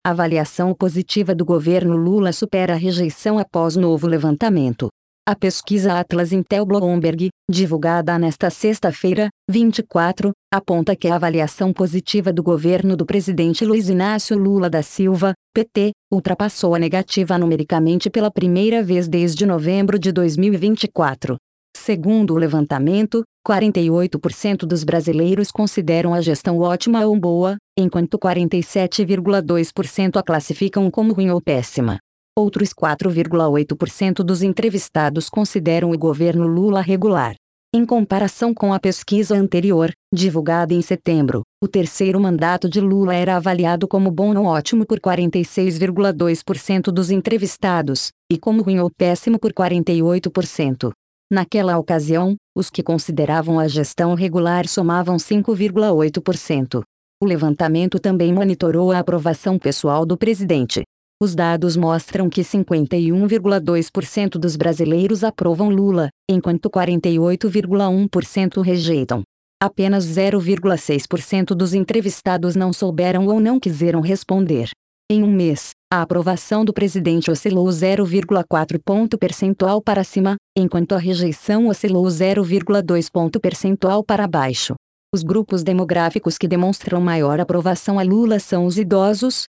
A avaliação positiva do governo Lula supera a rejeição após novo levantamento. A pesquisa Atlas Intel Bloomberg, divulgada nesta sexta-feira, 24, aponta que a avaliação positiva do governo do presidente Luiz Inácio Lula da Silva, PT, ultrapassou a negativa numericamente pela primeira vez desde novembro de 2024. Segundo o levantamento, 48% dos brasileiros consideram a gestão ótima ou boa, enquanto 47,2% a classificam como ruim ou péssima. Outros 4,8% dos entrevistados consideram o governo Lula regular. Em comparação com a pesquisa anterior, divulgada em setembro, o terceiro mandato de Lula era avaliado como bom ou ótimo por 46,2% dos entrevistados, e como ruim ou péssimo por 48%. Naquela ocasião, os que consideravam a gestão regular somavam 5,8%. O levantamento também monitorou a aprovação pessoal do presidente. Os dados mostram que 51,2% dos brasileiros aprovam Lula, enquanto 48,1% rejeitam. Apenas 0,6% dos entrevistados não souberam ou não quiseram responder. Em um mês, a aprovação do presidente oscilou 0,4 ponto percentual para cima, enquanto a rejeição oscilou 0,2 ponto percentual para baixo. Os grupos demográficos que demonstram maior aprovação a Lula são os idosos,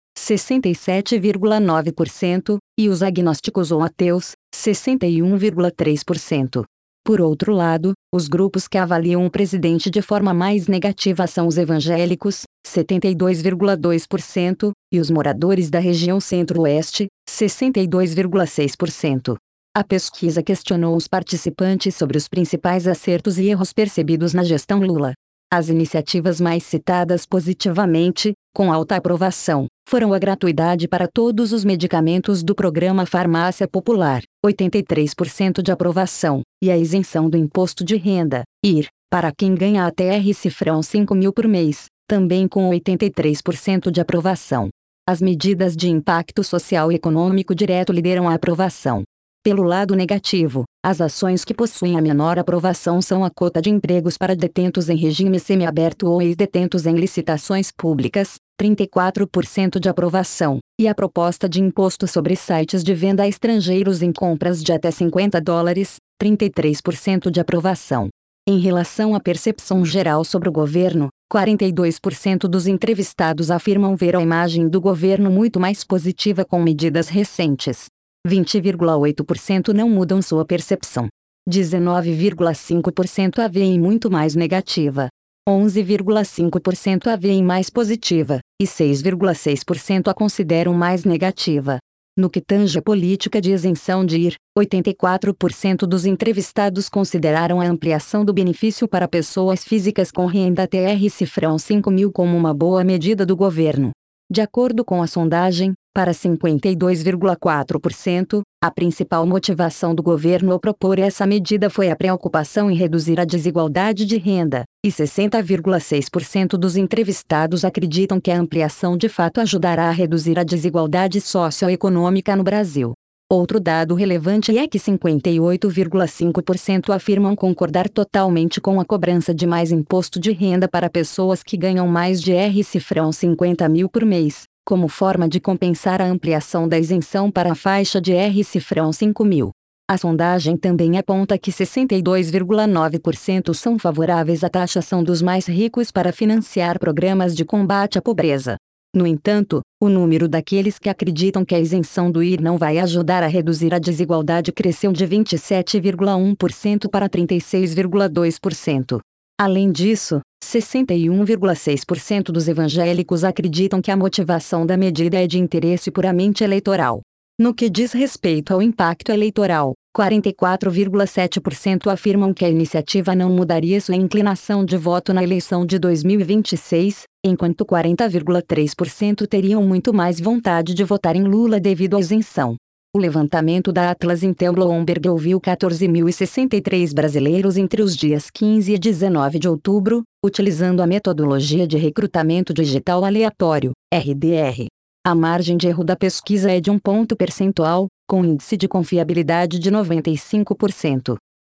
67,9%, e os agnósticos ou ateus, 61,3%. Por outro lado, os grupos que avaliam o presidente de forma mais negativa são os evangélicos, 72,2%, e os moradores da região Centro-Oeste, 62,6%. A pesquisa questionou os participantes sobre os principais acertos e erros percebidos na gestão Lula. As iniciativas mais citadas positivamente, com alta aprovação, foram a gratuidade para todos os medicamentos do programa Farmácia Popular, 83% de aprovação, e a isenção do imposto de renda, IR, para quem ganha até R$ 5 mil por mês, também com 83% de aprovação. As medidas de impacto social e econômico direto lideram a aprovação. Pelo lado negativo, as ações que possuem a menor aprovação são a cota de empregos para detentos em regime semiaberto ou ex-detentos em licitações públicas, 34% de aprovação, e a proposta de imposto sobre sites de venda a estrangeiros em compras de até $50, 33% de aprovação. Em relação à percepção geral sobre o governo, 42% dos entrevistados afirmam ver a imagem do governo muito mais positiva com medidas recentes. 20,8% não mudam sua percepção. 19,5% a veem muito mais negativa. 11,5% a veem mais positiva, e 6,6% a consideram mais negativa. No que tange a política de isenção de IR, 84% dos entrevistados consideraram a ampliação do benefício para pessoas físicas com renda até R$ 5 mil como uma boa medida do governo. De acordo com a sondagem, para 52,4%, a principal motivação do governo ao propor essa medida foi a preocupação em reduzir a desigualdade de renda, e 60,6% dos entrevistados acreditam que a ampliação de fato ajudará a reduzir a desigualdade socioeconômica no Brasil. Outro dado relevante é que 58,5% afirmam concordar totalmente com a cobrança de mais imposto de renda para pessoas que ganham mais de R$ 50 mil por mês, como forma de compensar a ampliação da isenção para a faixa de R$ 5 mil. A sondagem também aponta que 62,9% são favoráveis à taxação dos mais ricos para financiar programas de combate à pobreza. No entanto, o número daqueles que acreditam que a isenção do IR não vai ajudar a reduzir a desigualdade cresceu de 27,1% para 36,2%. Além disso, 61,6% dos evangélicos acreditam que a motivação da medida é de interesse puramente eleitoral. No que diz respeito ao impacto eleitoral, 44,7% afirmam que a iniciativa não mudaria sua inclinação de voto na eleição de 2026, enquanto 40,3% teriam muito mais vontade de votar em Lula devido à isenção. O levantamento da Atlas Intel Bloomberg ouviu 14.063 brasileiros entre os dias 15 e 19 de outubro, utilizando a metodologia de recrutamento digital aleatório, RDR. A margem de erro da pesquisa é de 1 ponto percentual, com índice de confiabilidade de 95%.